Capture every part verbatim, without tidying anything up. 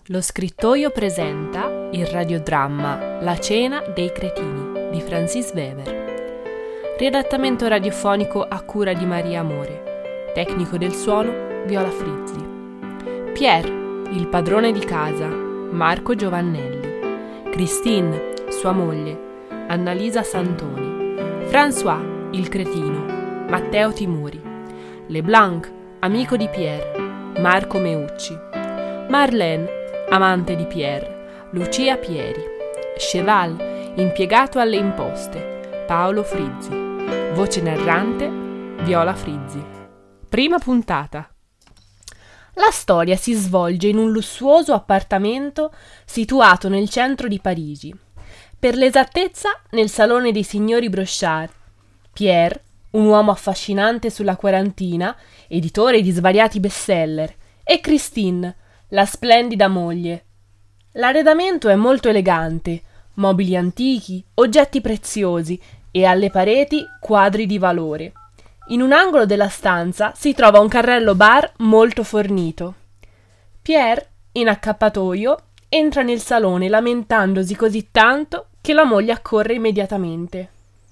Lo Scrittoio presenta il radiodramma La cena dei cretini di Francis Weber. Riadattamento radiofonico a cura di Maria Amore. Tecnico del suono Viola Frizzi. Pierre, il padrone di casa, Marco Giovannelli. Christine, sua moglie, Annalisa Santoni. François, il cretino, Matteo Timuri. Leblanc, amico di Pierre, Marco Meucci. Marlène, amante di Pierre, Lucia Pieri. Cheval, impiegato alle imposte, Paolo Frizzi. Voce narrante, Viola Frizzi. Prima puntata. La storia si svolge in un lussuoso appartamento situato nel centro di Parigi. Per l'esattezza, nel salone dei signori Brochard. Pierre, un uomo affascinante sulla quarantina, editore di svariati bestseller, e Christine, la splendida moglie. L'arredamento è molto elegante, mobili antichi, oggetti preziosi e alle pareti quadri di valore. In un angolo della stanza si trova un carrello bar molto fornito. Pierre, in accappatoio, entra nel salone lamentandosi così tanto che la moglie accorre immediatamente.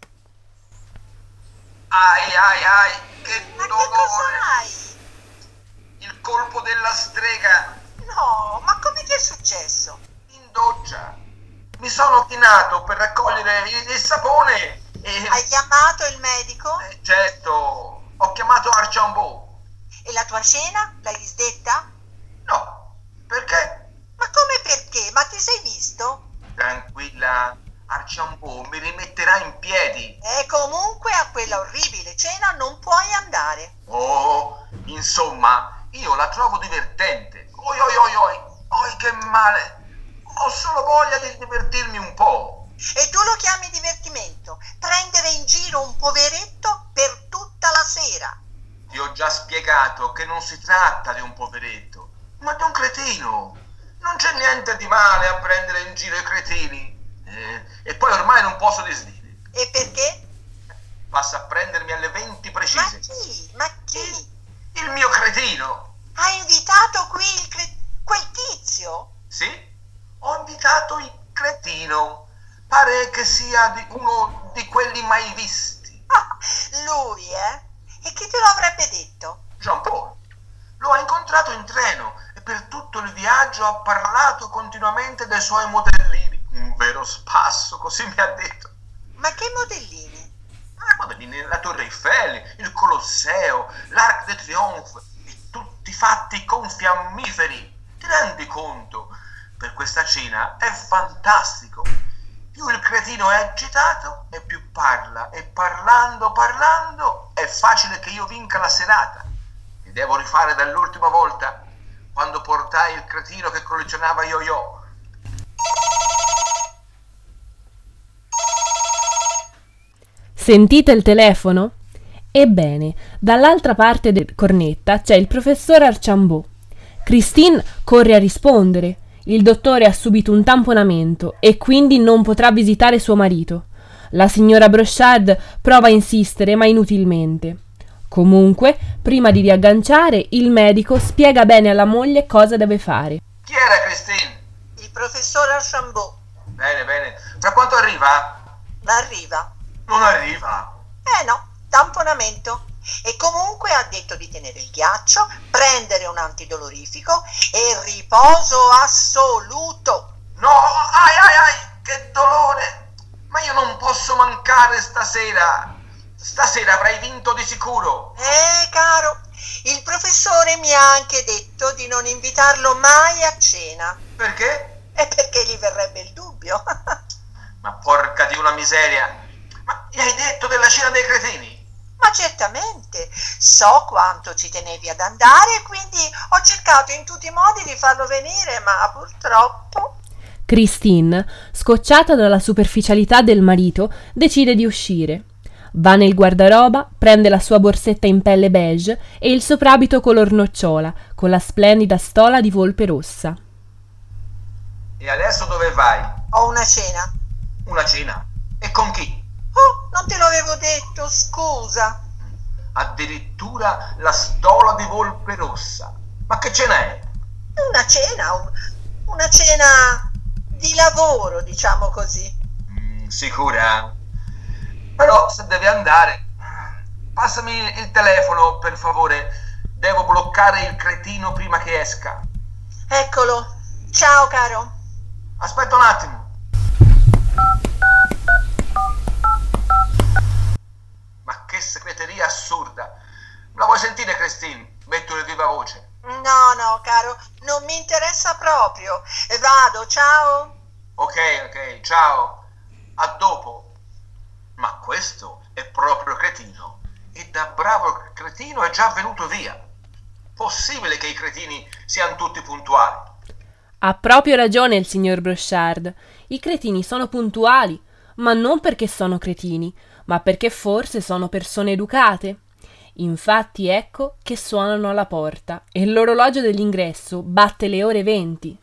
Ai ai ai, che Ma dolore! che cos'hai? Il colpo della strega No, ma come ti è successo? in doccia. Mi sono chinato per raccogliere il, il sapone e... Hai chiamato il medico? eh, certo, ho chiamato Archambault. E la tua cena? L'hai disdetta? No, perché? Ma come perché? Ma ti sei visto? Tranquilla, Archambault mi rimetterà in piedi. E comunque a quella orribile cena non puoi andare. Oh, insomma, io la trovo divertente. Oi oi oi oi, oi che male. Ho solo voglia di divertirmi un po'. E tu lo chiami divertimento? Prendere in giro un poveretto per tutta la sera? Ti ho già spiegato che non si tratta di un poveretto, ma di un cretino. Non c'è niente di male a prendere in giro i cretini. Eh, e poi ormai non posso disdire. E perché? Passa a prendermi alle venti Ma precise. chi? Ma chi? Il mio cretino. Ha invitato qui il cre... quel tizio? Sì, ho invitato il cretino. Pare che sia di uno di quelli mai visti. Ah, lui, eh? E chi te lo avrebbe detto? Jean-Paul. Lo ha incontrato in treno e per tutto il viaggio ha parlato continuamente dei suoi modellini. Un vero spasso, così mi ha detto. Ma che modellini? Ah, modellini, la Torre Eiffel, il Colosseo, l'Arc de Triomphe, e tutti fatti con fiammiferi. Ti rendi conto? Per questa cena è fantastico. Più il cretino è agitato e più parla, e parlando, parlando, è facile che io vinca la serata. Ti devo rifare dall'ultima volta, quando portai il cretino che collezionava yo-yo. Sentite il telefono? Ebbene, dall'altra parte del cornetta c'è il professor Archambault. Christine corre a rispondere. Il dottore ha subito un tamponamento e quindi non potrà visitare suo marito. La signora Brochard prova a insistere, ma inutilmente. Comunque, prima di riagganciare, il medico spiega bene alla moglie cosa deve fare. Chi era Christine? Il professor Archambault. Bene, bene. Fra quanto arriva? Arriva. Non arriva. Eh no, tamponamento. E comunque ha detto di tenere il ghiaccio, prendere un antidolorifico e riposo assoluto. No, ai ai ai, che dolore! Ma io non posso mancare stasera. Stasera avrai vinto di sicuro. Eh, caro, il professore mi ha anche detto di non invitarlo mai a cena. Perché? E perché gli verrebbe il dubbio? Ma porca di una miseria. Ma gli hai detto della cena dei cretini? Ma certamente, so quanto ci tenevi ad andare, quindi ho cercato in tutti i modi di farlo venire, ma purtroppo... Christine, scocciata dalla superficialità del marito, decide di uscire. Va nel guardaroba, prende la sua borsetta in pelle beige e il soprabito color nocciola, con la splendida stola di volpe rossa. E adesso dove vai? Ho una cena. Una cena? E con chi? Oh, non te lo avevo detto, scusa. Addirittura la stola di volpe rossa. Ma che cena è? Una cena, un, cena di lavoro, diciamo così. Mm, sicura? Però se devi andare, passami il telefono, per favore. Devo bloccare il cretino prima che esca. Eccolo. Ciao, caro. Aspetta un attimo. Ma che segreteria assurda. La vuoi sentire, Christine? Metto il viva voce. No, no, caro, non mi interessa proprio. Vado, ciao. Ok, ok, ciao. A dopo. Ma questo è proprio cretino. E da bravo cretino è già venuto via. Possibile che i cretini siano tutti puntuali? Ha proprio ragione il signor Brochard. I cretini sono puntuali, ma non perché sono cretini, ma perché forse sono persone educate. Infatti ecco che suonano alla porta e l'orologio dell'ingresso batte le ore venti.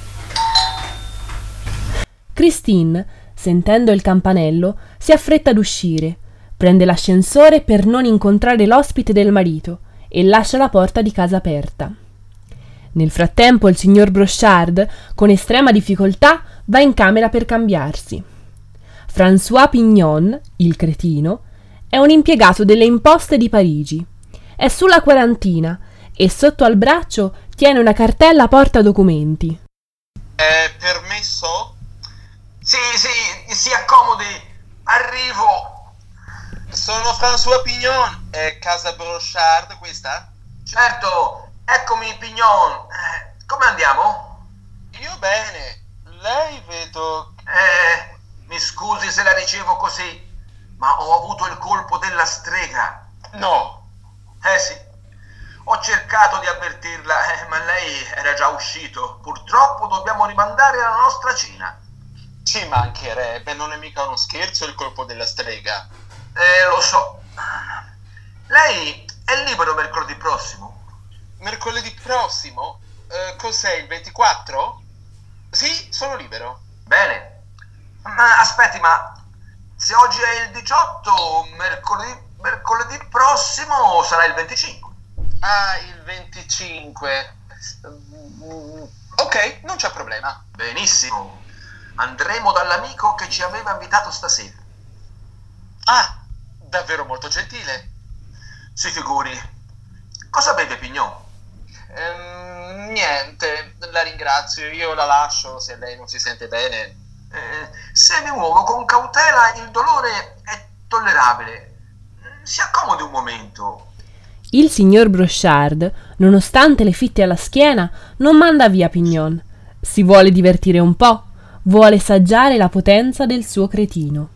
Christine, sentendo il campanello, si affretta ad uscire, prende l'ascensore per non incontrare l'ospite del marito e lascia la porta di casa aperta. Nel frattempo il signor Brochard, con estrema difficoltà, va in camera per cambiarsi. François Pignon, il cretino, è un impiegato delle imposte di Parigi. È sulla quarantina e sotto al braccio tiene una cartella porta documenti. È permesso? Sì, sì, si accomodi. Arrivo. Sono François Pignon. È casa Brochard questa? Certo, eccomi Pignon. Eh, come andiamo? Io bene. Lei vedo... Eh, mi scusi se la ricevo così, ma ho avuto il colpo della strega. No. Eh sì, ho cercato di avvertirla, eh, ma lei era già uscito. Purtroppo dobbiamo rimandare la nostra cena. Ci mancherebbe, non è mica uno scherzo il colpo della strega. Eh, lo so. Lei è libero mercoledì prossimo? Mercoledì prossimo? Eh, cos'è, il ventiquattro? Sì, sono libero. Bene. Ma aspetti, ma se oggi è il diciotto, mercoledì, mercoledì prossimo sarà il venticinque. Ah, il venticinque. Ok, non c'è problema. Benissimo. Andremo dall'amico che ci aveva invitato stasera. Ah, davvero molto gentile. Si figuri. Cosa beve Pignon? Ehm, niente, la ringrazio. Io la lascio se lei non si sente bene. Eh, se mi muovo con cautela il dolore è tollerabile. Si accomodi un momento. Il signor Brochard, nonostante le fitte alla schiena, non manda via Pignon. Si vuole divertire un po', vuole assaggiare la potenza del suo cretino.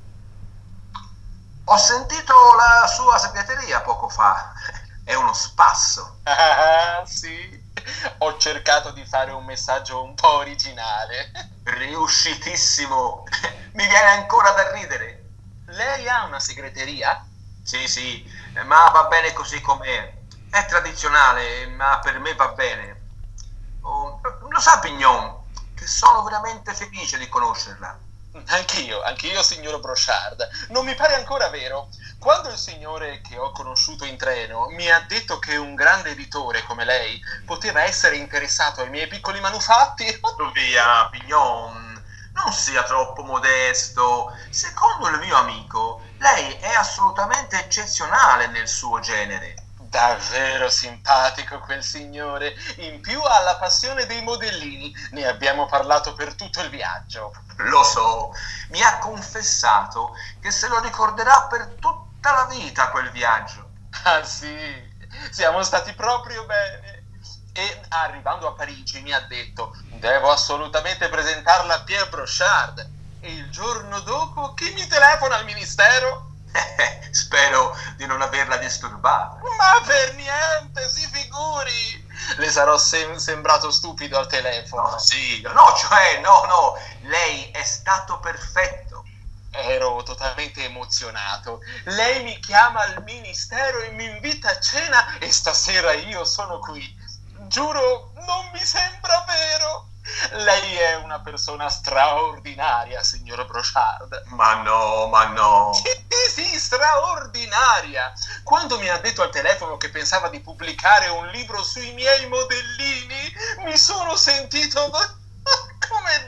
Ho sentito la sua segreteria poco fa. È uno spasso. Ah, sì. Ho cercato di fare un messaggio un po' originale. Riuscitissimo. Mi viene ancora da ridere. Lei ha una segreteria? Sì, sì, ma va bene così com'è. È tradizionale, ma per me va bene. Oh, lo sa Pignon, che sono veramente felice di conoscerla. Anch'io, anch'io, signor Brochard. Non mi pare ancora vero. Quando il signore che ho conosciuto in treno mi ha detto che un grande editore come lei poteva essere interessato ai miei piccoli manufatti... Via, Pignon, non sia troppo modesto. Secondo il mio amico, lei è assolutamente eccezionale nel suo genere. Davvero simpatico quel signore. In più ha la passione dei modellini. Ne abbiamo parlato per tutto il viaggio. Lo so, mi ha confessato che se lo ricorderà per tutta la vita quel viaggio. Ah sì, siamo stati proprio bene. E arrivando a Parigi mi ha detto: devo assolutamente presentarla a Pierre Brochard. E il giorno dopo chi mi telefona al ministero? Spero di non averla disturbata. Ma per niente, si figuri. Le sarò sem- sembrato stupido al telefono. No, sì, no, cioè, no, no, lei è stato perfetto. Ero totalmente emozionato. Lei mi chiama al ministero e mi invita a cena e stasera io sono qui. Giuro, non mi sembra vero. Lei è una persona straordinaria, signor Brochard. Ma no, ma no. Sì, sì, straordinaria. Quando mi ha detto al telefono che pensava di pubblicare un libro sui miei modellini, mi sono sentito come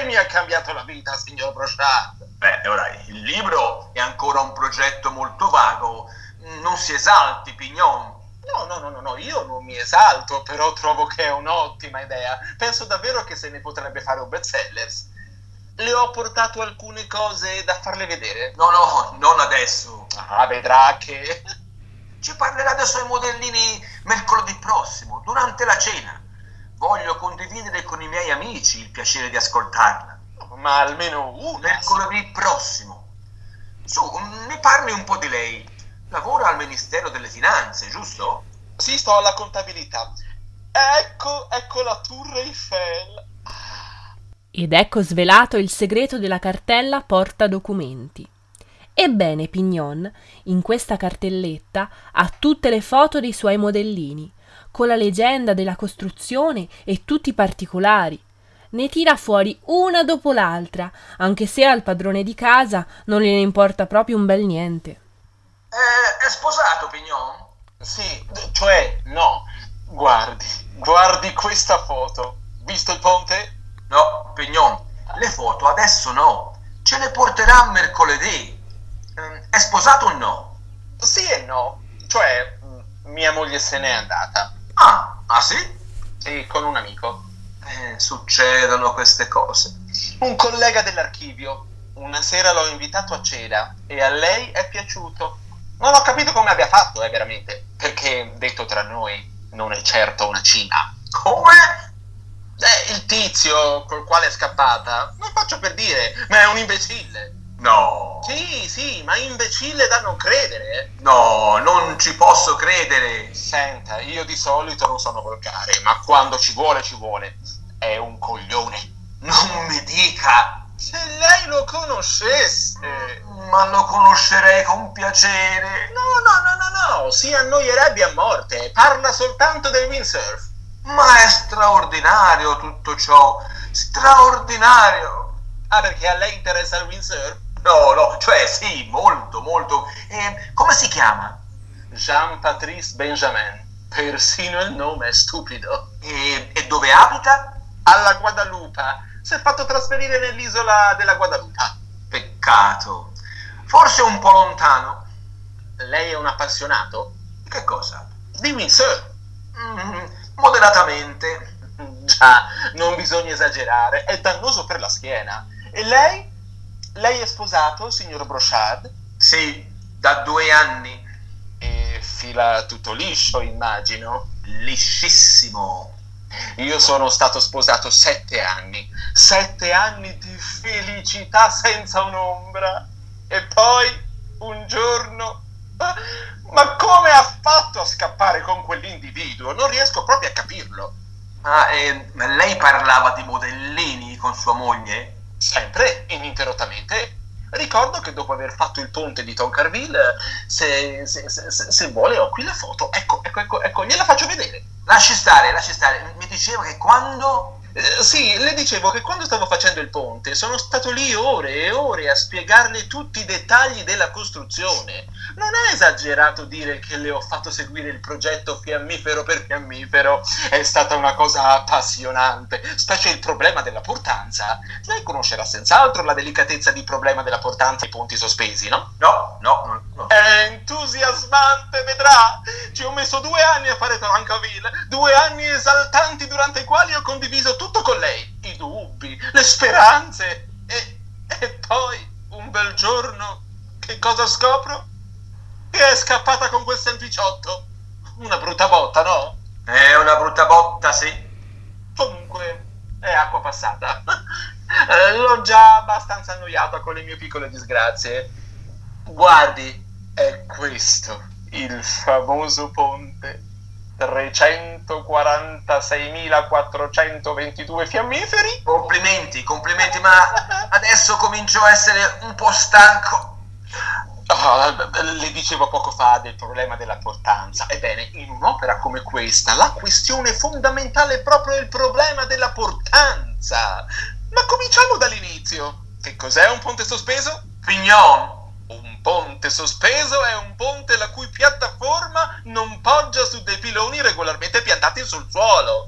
lei mi ha cambiato la vita, signor Brochard. Beh, ora, il libro è ancora un progetto molto vago. Non si esalti, Pignon. No, no, no, no, no, io non mi esalto, però trovo che è un'ottima idea. Penso davvero che se ne potrebbe fare un bestseller. Le ho portato alcune cose da farle vedere. No, no, non adesso. Ah, vedrà che... Ci parlerà dei suoi modellini mercoledì prossimo, durante la cena. Voglio condividere con i miei amici il piacere di ascoltarla. Ma almeno una. Mercoledì prossimo. Su, mi parli un po' di lei. Lavora al Ministero delle Finanze, giusto? Sì, sto alla contabilità. Ecco, ecco la Tour Eiffel. Ed ecco svelato il segreto della cartella porta documenti. Ebbene, Pignon, in questa cartelletta ha tutte le foto dei suoi modellini, con la leggenda della costruzione e tutti i particolari. Ne tira fuori una dopo l'altra, anche se al padrone di casa non gliene importa proprio un bel niente. È, è sposato, Pignon? Sì, cioè no. Guardi, guardi questa foto. Visto il ponte? No, Pignon, le foto adesso no. Ce le porterà mercoledì. È sposato o no? Sì e no. Cioè, mia moglie se n'è andata. Ah, ah sì? Sì, con un amico. Eh, succedono queste cose. Un collega dell'archivio. Una sera l'ho invitato a cena e a lei è piaciuto. Non ho capito come abbia fatto, eh, veramente. Perché, detto tra noi, non è certo una cina. Come? Eh, il tizio col quale è scappata, non faccio per dire, ma è un imbecille. No. Sì, sì, ma imbecille da non credere, eh. No, non ci posso credere. Senta, io di solito non sono volgare, ma quando ci vuole, ci vuole. È un coglione. Non mi dica. Se lei lo conoscesse. Ma lo conoscerei con piacere. No, no, no, no, no, si annoierebbe a morte. Parla soltanto del windsurf. Ma è straordinario tutto ciò. Straordinario. Ah, perché a lei interessa il windsurf? No, no, cioè sì, molto, molto. E come si chiama? Jean-Patrice Benjamin. Persino il nome è stupido. E, e dove abita? Alla Guadalupe. Si è fatto trasferire nell'isola della Guadalupe. Peccato. Forse un po' lontano. Lei è un appassionato? Che cosa? Di windsurf. Mm, moderatamente. Già, non bisogna esagerare, è dannoso per la schiena. E lei? Lei è sposato, signor Brochard? Sì, da due anni. E fila tutto liscio, immagino. Liscissimo. Io sono stato sposato sette anni. Sette anni di felicità senza un'ombra. E poi, un giorno... Ma come ha fatto a scappare con quell'individuo? Non riesco proprio a capirlo. Ah, e lei parlava di modellini con sua moglie? Sempre, ininterrottamente. Ricordo che dopo aver fatto il ponte di Toncarville, se, se, se, se vuole ho qui la foto. Ecco, ecco, ecco, ecco, gliela faccio vedere. Lasci stare, lasci stare. Mi diceva che quando... Eh, sì, le dicevo che quando stavo facendo il ponte sono stato lì ore e ore a spiegarle tutti i dettagli della costruzione. Non è esagerato dire che le ho fatto seguire il progetto fiammifero per fiammifero. È stata una cosa appassionante, specie il problema della portanza. Lei conoscerà senz'altro la delicatezza di problema della portanza ai ponti sospesi, no? No, no, no, no. È entusiasmante, vedrà. Ci ho messo due anni a fare Trancaville, due anni esaltanti durante i quali ho condiviso tutto con lei, i dubbi, le speranze e, e poi un bel giorno che cosa scopro? Che è scappata con quel sempliciotto. Una brutta botta, no? È una brutta botta, sì. Comunque è acqua passata. L'ho già abbastanza annoiata con le mie piccole disgrazie. Guardi, è questo il famoso ponte. trecentoquarantaseimilaquattrocentoventidue fiammiferi. Complimenti, complimenti, ma adesso comincio a essere un po' stanco. Oh, le dicevo poco fa del problema della portanza. Ebbene, in un'opera come questa la questione fondamentale è proprio il problema della portanza. Ma cominciamo dall'inizio. Che cos'è un ponte sospeso? Pignon. Un ponte sospeso è un ponte la cui piattaforma non poggia su dei piloni regolarmente piantati sul suolo.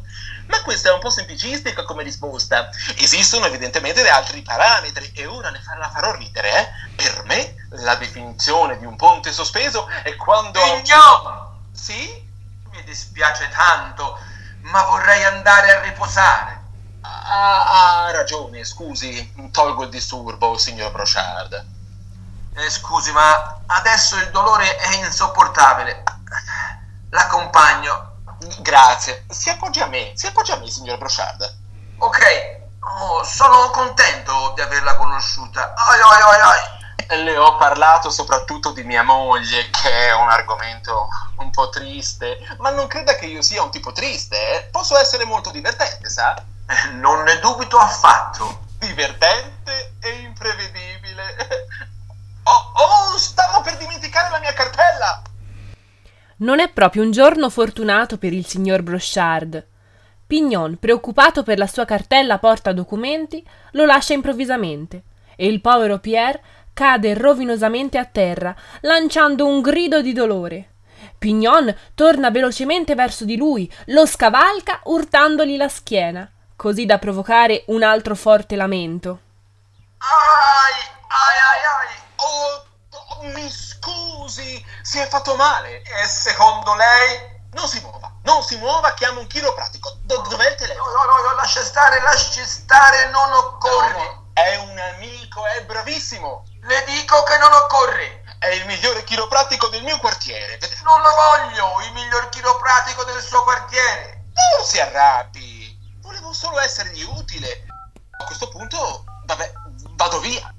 Ma questa è un po' semplicistica come risposta. Esistono evidentemente dei altri parametri e ora ne fa- la farò ridere, eh? Per me la definizione di un ponte sospeso è quando... Pignon! Sì? Mi dispiace tanto, ma vorrei andare a riposare. Ha, ha ragione, scusi, tolgo il disturbo, signor Brochard. Eh, scusi, ma adesso il dolore è insopportabile. L'accompagno. Grazie, si appoggi a me, si appoggi a me, signor Brochard. Ok, oh, sono contento di averla conosciuta. Ai, ai, ai, ai. Le ho parlato soprattutto di mia moglie, che è un argomento un po' triste, ma non creda che io sia un tipo triste, eh? Posso essere molto divertente, sa? Eh, non ne dubito affatto. Divertente e imprevedibile. Oh, oh, stavo per dimenticare la mia cartella! Non è proprio un giorno fortunato per il signor Brochard. Pignon, preoccupato per la sua cartella porta documenti, lo lascia improvvisamente e il povero Pierre cade rovinosamente a terra, lanciando un grido di dolore. Pignon torna velocemente verso di lui, lo scavalca urtandogli la schiena, così da provocare un altro forte lamento. Ai, ai, ai, ai. Oh, oh, mi scusi, si è fatto male. E secondo lei? Non si muova, non si muova, chiamo un chiropratico. Do- dov'è il telefono? No, no, no, lascia stare, lasci stare, non occorre. No, no, è un amico, è bravissimo. Le dico che non occorre. È il migliore chiropratico del mio quartiere. Vede- Non lo voglio, il miglior chiropratico del suo quartiere. Non si arrabbi. Volevo solo essergli utile. A questo punto, vabbè, vado via.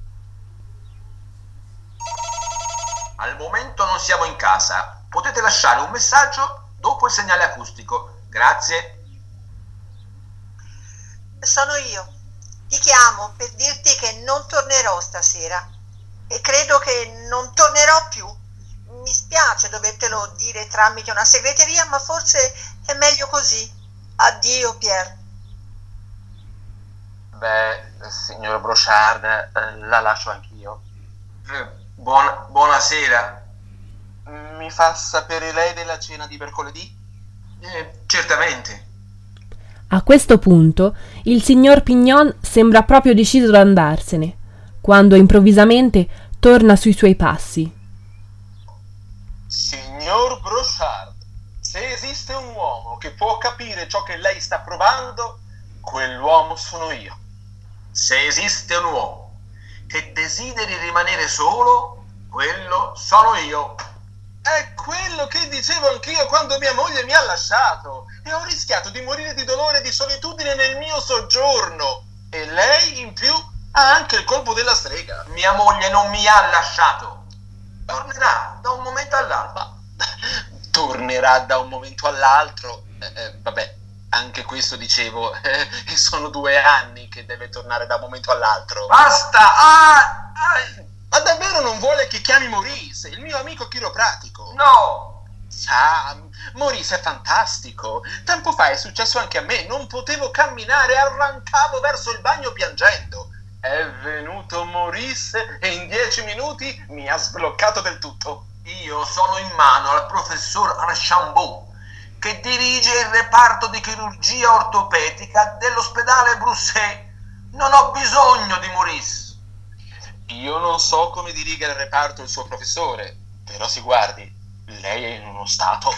Al momento non siamo in casa. Potete lasciare un messaggio dopo il segnale acustico. Grazie. Sono io. Ti chiamo per dirti che non tornerò stasera e credo che non tornerò più. Mi spiace dovertelo dire tramite una segreteria, ma forse è meglio così. Addio, Pierre. Beh, signor Brochard, eh, la lascio anch'io. Eh, buona, buonasera. Mi fa sapere lei della cena di mercoledì? Eh, certamente. A questo punto il signor Pignon sembra proprio deciso ad andarsene, quando improvvisamente torna sui suoi passi. Signor Brochard, se esiste un uomo che può capire ciò che lei sta provando, quell'uomo sono io. Se esiste un uomo che desideri rimanere solo, quello sono io. È quello che dicevo anch'io quando mia moglie mi ha lasciato e ho rischiato di morire di dolore e di solitudine nel mio soggiorno. E lei, in più, ha anche il colpo della strega. Mia moglie non mi ha lasciato. Tornerà da un momento all'altro. Ma tornerà da un momento all'altro? Eh, eh, vabbè, anche questo dicevo, eh, sono due anni che deve tornare da un momento all'altro. Basta! Ah! Ah! Ma davvero non vuole che chiami Maurice, il mio amico chiropratico? No! Sa, Maurice è fantastico. Tempo fa è successo anche a me. Non potevo camminare, arrancavo verso il bagno piangendo. È venuto Maurice e in dieci minuti mi ha sbloccato del tutto. Io sono in mano al professor Archambault, che dirige il reparto di chirurgia ortopedica dell'ospedale Brousset. Non ho bisogno di Maurice. Io non so come diriga il reparto il suo professore, però si guardi, lei è in uno stato.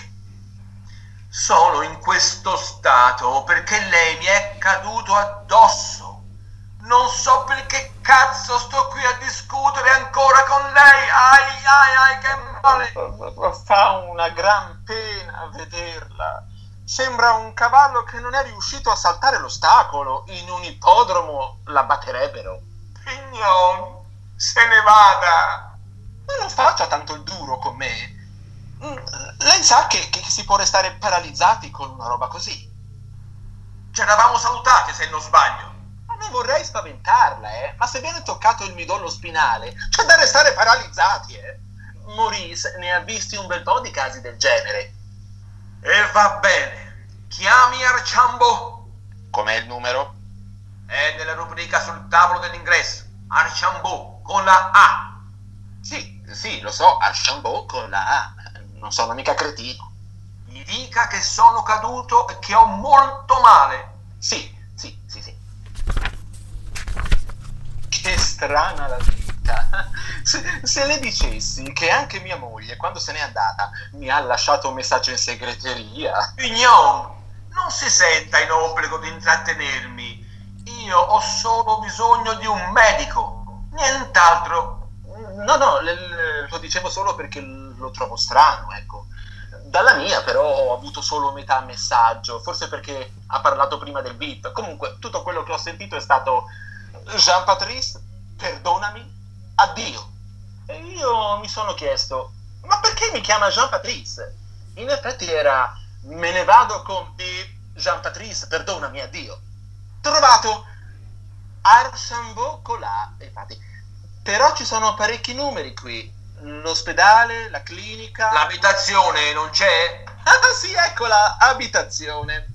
Sono in questo stato perché lei mi è caduto addosso. Non so perché cazzo sto qui a discutere ancora con lei. Ai ai ai che male. Fa una gran pena vederla. Sembra un cavallo che non è riuscito a saltare l'ostacolo. In un ippodromo la batterebbero. Pignon, se ne vada. Ma non faccia tanto il duro con me. Lei sa che, che si può restare paralizzati con una roba così. Ci eravamo salutati, se non sbaglio. Ma non vorrei spaventarla, eh. Ma se viene toccato il midollo spinale, c'è da restare paralizzati, eh. Maurice ne ha visti un bel po' di casi del genere. E va bene. Chiami Archambault. Com'è il numero? È nella rubrica sul tavolo dell'ingresso. Archambault con la A. Sì, sì, lo so, Archambault con la A. Non sono mica cretino. Gli dica che sono caduto e che ho molto male. Sì, sì, sì, sì. Che strana la vita. Se, se le dicessi che anche mia moglie, quando se n'è andata, mi ha lasciato un messaggio in segreteria. Pignon, non si senta in obbligo di intrattenermi. Io ho solo bisogno di un medico, nient'altro. No, no, le, le, lo dicevo solo perché lo trovo strano, ecco. Dalla mia però ho avuto solo metà messaggio, forse perché ha parlato prima del beep. Comunque tutto quello che ho sentito è stato: Jean Patrice, perdonami, addio. E io mi sono chiesto: ma perché mi chiama Jean Patrice? In effetti era: me ne vado con beep, Jean Patrice, perdonami, addio. Trovato Archambault Colà, infatti. Però ci sono parecchi numeri qui. L'ospedale, la clinica... L'abitazione non c'è? Ah sì, eccola, abitazione.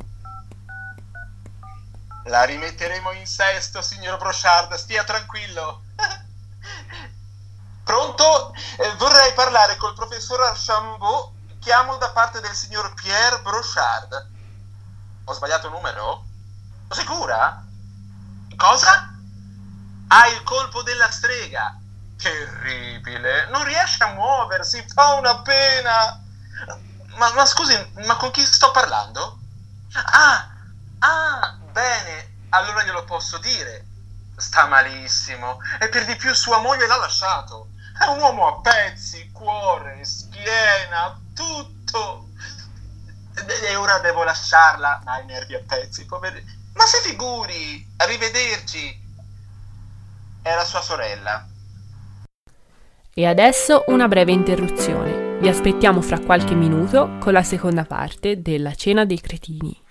La rimetteremo in sesto, signor Brochard, stia tranquillo. Pronto? Eh, vorrei parlare col professor Archambault. Chiamo da parte del signor Pierre Brochard. Ho sbagliato numero? Sicura? Cosa? Ha il colpo della strega. Terribile. Non riesce a muoversi, fa una pena. Ma, ma scusi, ma con chi sto parlando? Ah, ah, bene, allora glielo posso dire. Sta malissimo e per di più sua moglie l'ha lasciato. È un uomo a pezzi, cuore, schiena, tutto. E ora devo lasciarla. Ha i nervi a pezzi, poverino. Ma si figuri, arrivederci. Era sua sorella. E adesso una breve interruzione. Vi aspettiamo fra qualche minuto con la seconda parte della Cena dei Cretini.